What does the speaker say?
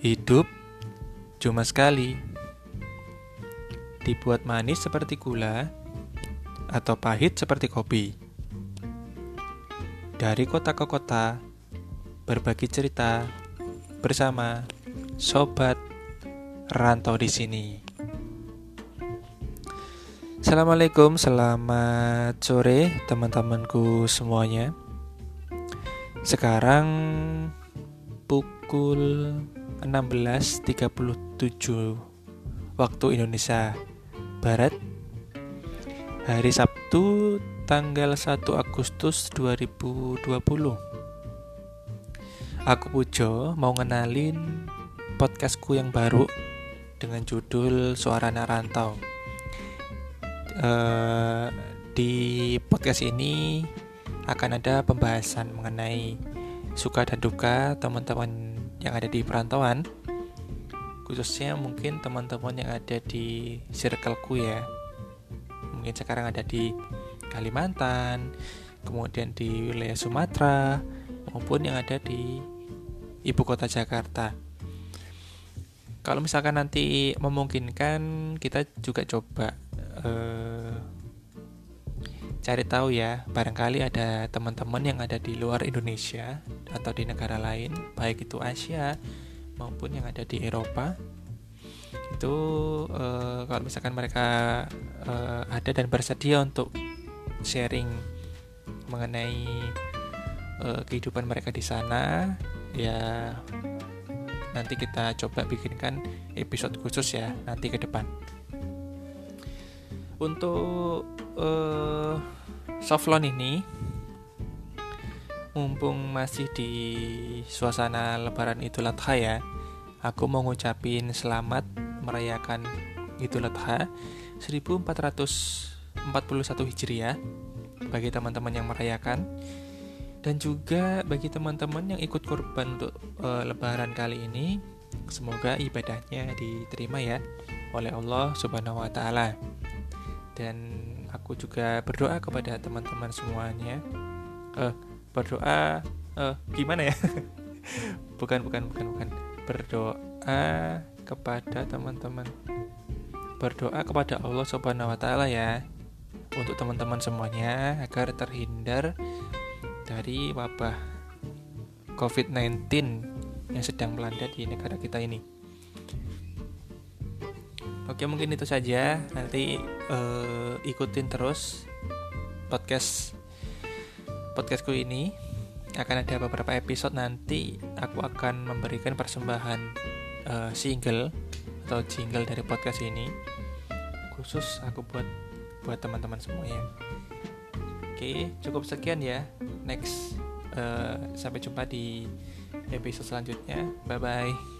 Hidup cuma sekali, dibuat manis seperti gula atau pahit seperti kopi. Dari kota ke kota, berbagi cerita bersama Sobat Rantau di sini. Assalamualaikum, selamat sore teman-temanku semuanya. Sekarang pukul 16.37 waktu Indonesia Barat, hari Sabtu tanggal 1 Agustus 2020. Aku Pujo mau ngenalin podcastku yang baru dengan judul Suara Anak Rantau. Di podcast ini akan ada pembahasan mengenai suka dan duka teman-teman yang ada di perantauan, khususnya mungkin teman-teman yang ada di circleku ya. Mungkin sekarang ada di Kalimantan, kemudian di wilayah Sumatera, maupun yang ada di ibu kota Jakarta. Kalau misalkan nanti memungkinkan, kita juga coba cari tahu ya, barangkali ada teman-teman yang ada di luar Indonesia atau di negara lain, baik itu Asia maupun yang ada di Eropa. Itu kalau misalkan mereka ada dan bersedia untuk sharing mengenai kehidupan mereka di sana, ya nanti kita coba bikinkan episode khusus ya nanti ke depan. Untuk soft launch ini, mumpung masih di suasana Lebaran Idul Adha ya, aku mau ngucapin selamat merayakan Idul Adha 1441 Hijriah bagi teman-teman yang merayakan, dan juga bagi teman-teman yang ikut kurban untuk Lebaran kali ini. Semoga ibadahnya diterima ya oleh Allah Subhanahu wa Ta'ala. Dan aku juga berdoa kepada teman-teman semuanya. Gimana ya? Bukan. Berdoa kepada teman-teman. Berdoa kepada Allah Subhanahu wa Ta'ala ya, untuk teman-teman semuanya agar terhindar dari wabah COVID-19 yang sedang melanda di negara kita ini. Oke, mungkin itu saja. Nanti ikutin terus podcastku ini. Akan ada beberapa episode nanti aku akan memberikan persembahan single atau jingle dari podcast ini, khusus aku buat teman-teman semuanya. Oke, cukup sekian ya. Next, sampai jumpa di episode selanjutnya. Bye bye.